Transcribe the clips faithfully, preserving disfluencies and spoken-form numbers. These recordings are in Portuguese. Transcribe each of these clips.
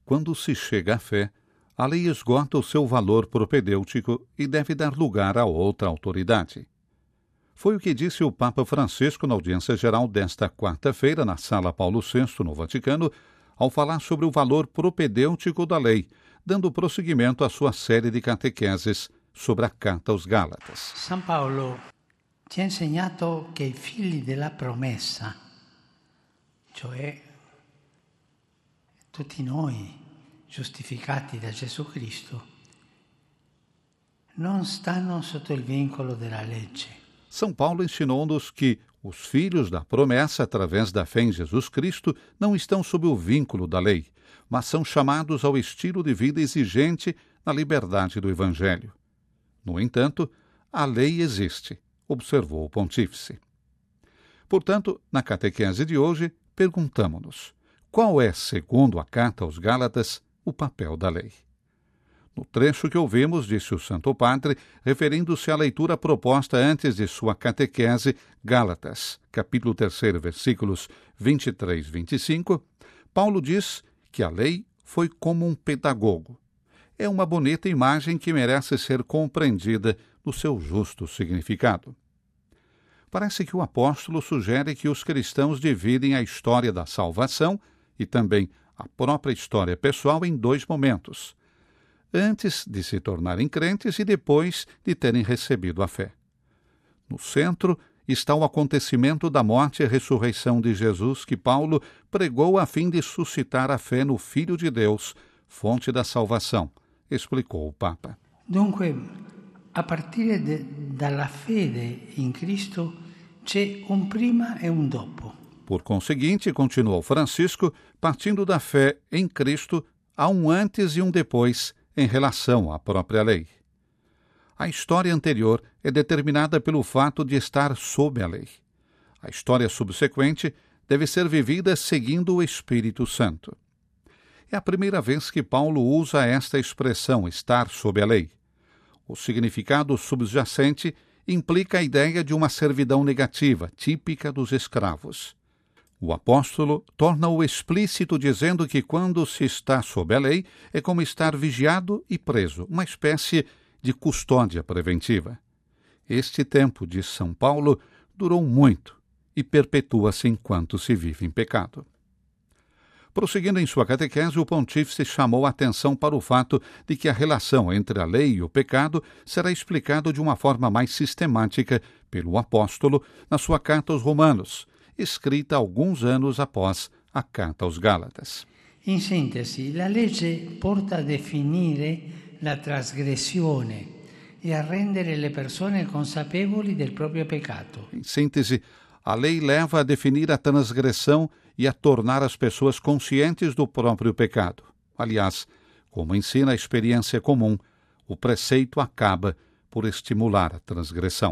quando se chega à fé, a lei esgota o seu valor propedêutico e deve dar lugar a outra autoridade. Foi o que disse o Papa Francisco na audiência geral desta quarta-feira na Sala Paulo sexto, no Vaticano, ao falar sobre o valor propedêutico da lei, dando prosseguimento à sua série de catequeses sobre a Carta aos Gálatas. San Paolo ci ha insegnato che i figli della promessa, cioè tutti noi giustificati da Gesù Cristo, non stanno sotto il vincolo della legge. São Paulo ensinou-nos que os filhos da promessa, através da fé em Jesus Cristo, não estão sob o vínculo da lei, mas são chamados ao estilo de vida exigente na liberdade do Evangelho. No entanto, a lei existe, observou o pontífice. Portanto, na catequese de hoje, perguntamo-nos: qual é, segundo a Carta aos Gálatas, o papel da lei? No trecho que ouvimos, disse o Santo Padre, referindo-se à leitura proposta antes de sua catequese, Gálatas, capítulo três, versículos vinte e três e vinte e cinco, Paulo diz que a lei foi como um pedagogo. É uma bonita imagem que merece ser compreendida no seu justo significado. Parece que o apóstolo sugere que os cristãos dividem a história da salvação e também a própria história pessoal em dois momentos: antes de se tornarem crentes e depois de terem recebido a fé. No centro está o acontecimento da morte e ressurreição de Jesus que Paulo pregou a fim de suscitar a fé no Filho de Deus, fonte da salvação, explicou o Papa. Dunque, a partire de, dalla fede in Cristo c'è un prima e un dopo. Por conseguinte, continuou Francisco, partindo da fé em Cristo, há um antes e um depois em relação à própria lei. A história anterior é determinada pelo fato de estar sob a lei. A história subsequente deve ser vivida seguindo o Espírito Santo. É a primeira vez que Paulo usa esta expressão, estar sob a lei. O significado subjacente implica a ideia de uma servidão negativa, típica dos escravos. O apóstolo torna-o explícito dizendo que quando se está sob a lei é como estar vigiado e preso, uma espécie de custódia preventiva. Este tempo, diz São Paulo, durou muito e perpetua-se enquanto se vive em pecado. Prosseguindo em sua catequese, o pontífice chamou a atenção para o fato de que a relação entre a lei e o pecado será explicada de uma forma mais sistemática pelo apóstolo na sua Carta aos Romanos, escrita alguns anos após a Carta aos Gálatas. In sintesi, la legge porta a definire la trasgressione e a rendere le persone consapevoli del proprio peccato. Em síntese, a lei leva a definir a transgressão e a tornar as pessoas conscientes do próprio pecado. Aliás, como ensina a experiência comum, o preceito acaba por estimular a transgressão.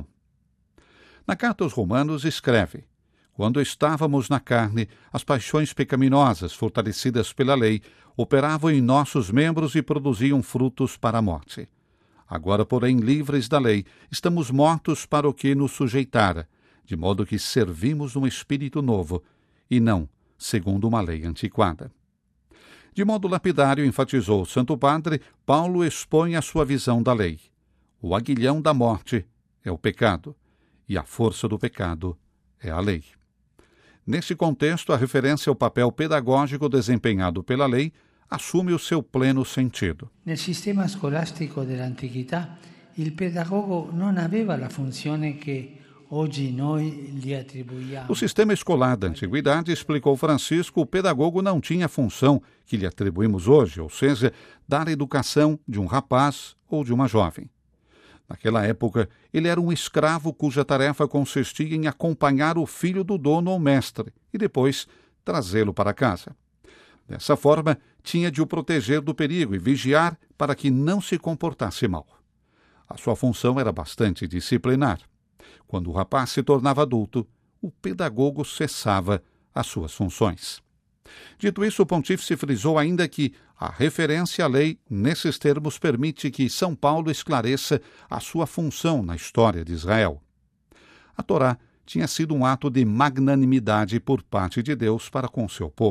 Na Carta aos Romanos escreve: quando estávamos na carne, as paixões pecaminosas, fortalecidas pela lei, operavam em nossos membros e produziam frutos para a morte. Agora, porém, livres da lei, estamos mortos para o que nos sujeitara, de modo que servimos um espírito novo, e não segundo uma lei antiquada. De modo lapidário, enfatizou o Santo Padre, Paulo expõe a sua visão da lei. O aguilhão da morte é o pecado, e a força do pecado é a lei. Nesse contexto, a referência ao papel pedagógico desempenhado pela lei assume o seu pleno sentido. Nel sistema scolastico dell'antichità, il pedagogo non aveva la funzione che oggi noi gli attribuiamo. No sistema escolar da antiguidade, explicou Francisco, o pedagogo não tinha a função que lhe atribuímos hoje, ou seja, dar a educação de um rapaz ou de uma jovem. Naquela época, ele era um escravo cuja tarefa consistia em acompanhar o filho do dono ou mestre e depois trazê-lo para casa. Dessa forma, tinha de o proteger do perigo e vigiar para que não se comportasse mal. A sua função era bastante disciplinar. Quando o rapaz se tornava adulto, o pedagogo cessava as suas funções. Dito isso, o pontífice frisou ainda que a referência à lei, nesses termos, permite que São Paulo esclareça a sua função na história de Israel. A Torá tinha sido um ato de magnanimidade por parte de Deus para com seu povo,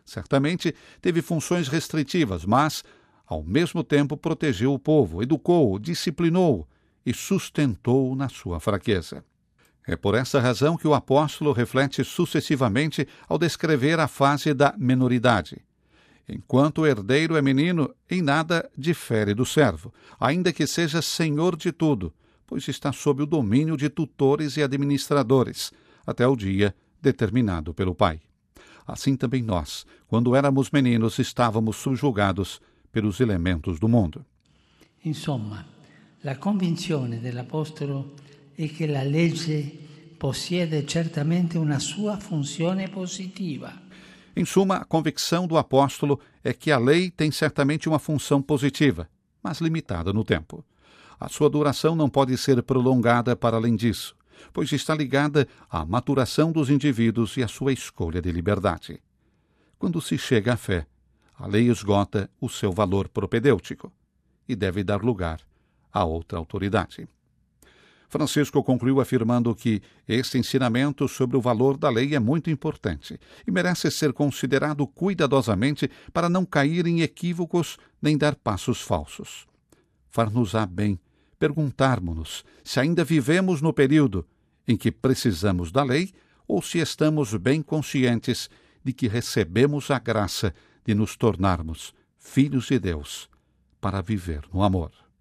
Certamente teve funções restritivas, mas, ao mesmo tempo, protegeu o povo, educou-o, disciplinou-o e sustentou-o na sua fraqueza. É por essa razão que o apóstolo reflete sucessivamente ao descrever a fase da menoridade. Enquanto o herdeiro é menino, em nada difere do servo, ainda que seja senhor de tudo, pois está sob o domínio de tutores e administradores, até o dia determinado pelo Pai. Assim também nós, quando éramos meninos, estávamos subjugados pelos elementos do mundo. Insomma, la convinzione dell'Apostolo è che la legge possiede certamente una sua funzione positiva. Em suma, a convicção do apóstolo é que a lei tem certamente uma função positiva, mas limitada no tempo. A sua duração não pode ser prolongada para além disso, pois está ligada à maturação dos indivíduos e à sua escolha de liberdade. Quando se chega à fé, a lei esgota o seu valor propedêutico e deve dar lugar a outra autoridade. Francisco concluiu afirmando que este ensinamento sobre o valor da lei é muito importante e merece ser considerado cuidadosamente para não cair em equívocos nem dar passos falsos. Far-nos-á bem perguntarmos-nos se ainda vivemos no período em que precisamos da lei ou se estamos bem conscientes de que recebemos a graça de nos tornarmos filhos de Deus para viver no amor.